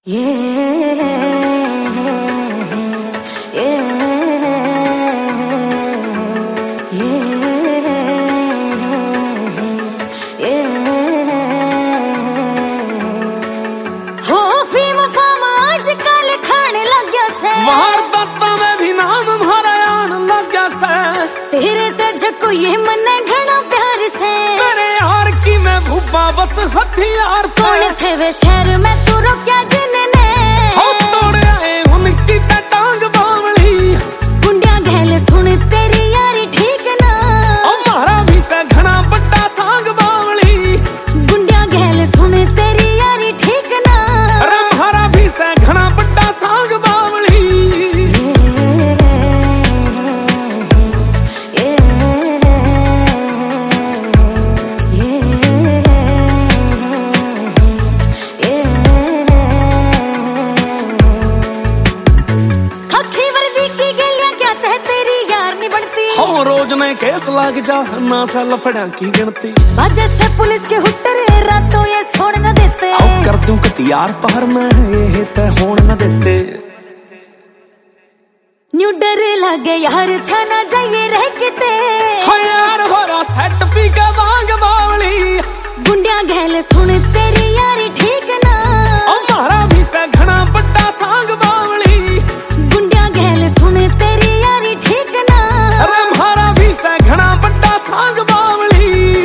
तेरे तेज को ये मन घना प्यार से तेरे यार की मैं भूबा बस हथियार से थे वे शहर में तू रोक्या जिनने हो तोड़े आए उनकी टांग बावली गुंडिया गहल सुन तेरी यारी ठीक ना हमारा भी से घना बड़ा सांग बावली गुंडिया गहल सुन तेरी यारी ठीक ना अरे हमारा भी से घना बड़ा सांग बावली रोज ने केस लाग जा ना सा लफड़ा की गिनती वजह से पुलिस के हुट्टरे रातों ये छोड़ न देते कर दूं कतियार पहर में ये तय होड़ न देते न्यू डर लगे यार थाना जाइए रह किते यार हो रहा सेट पी का वांग बावली गुंडिया गहल सुन तेरी यारी ठीक ना हमारा भी से घना बड़ा सांग बावली गुंडिया गहल सुन तेरी यारी ठीक ना हमारा भी से घना बड़ा सांग बावली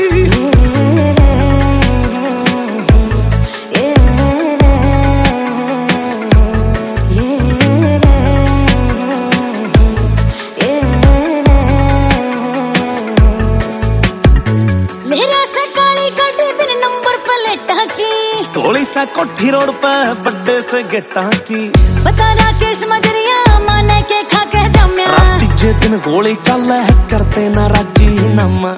मेरा से काली गाड़ी बिन नंबर प्लेटा की थोड़ी सा कोठी रोड पे बड्डे से गेटा की बता राकेश मजरिया माने के खा के जम्या तीजे दिन गोली चल है करते ना राजी नामा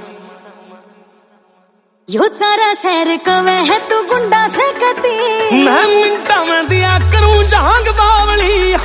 यो सारा शहर कवे है तू गुंडा से कती मैं मिनटा में दिया करूं जहांग बावली